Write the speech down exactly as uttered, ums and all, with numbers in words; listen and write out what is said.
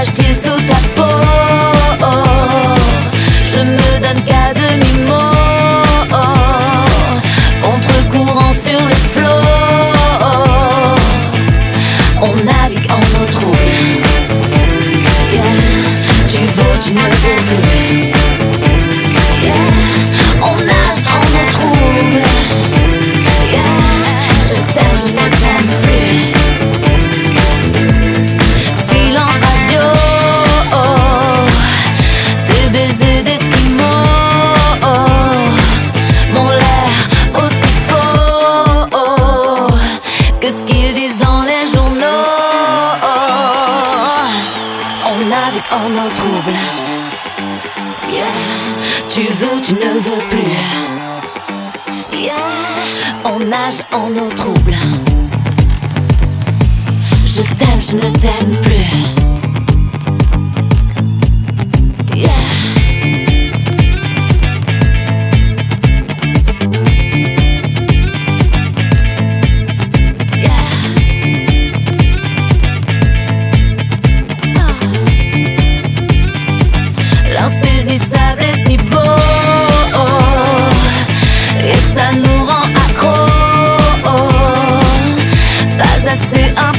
cache-t-il sous ta peau? Je me donne qu'à demi-mot, contre-courant sur les flots. On navigue en eau trouble. Yeah. Tu veux, tu ne veux plus. Yeah. On nage en eau trouble. Yeah. Je t'aime, je ne t'aime plus. Silence radio, tes baisers d'esquimaux m'ont l'air aussi faux que ce qu'ils disent dans les journaux. On navigue en eau trouble. Yeah. Tu veux, tu ne veux plus. Yeah. On nage en eau trouble. Je t'aime, je ne t'aime plus. Yeah. Yeah. Oh. L'insaisissable est si beau, et ça nous rend accro. Pas assez important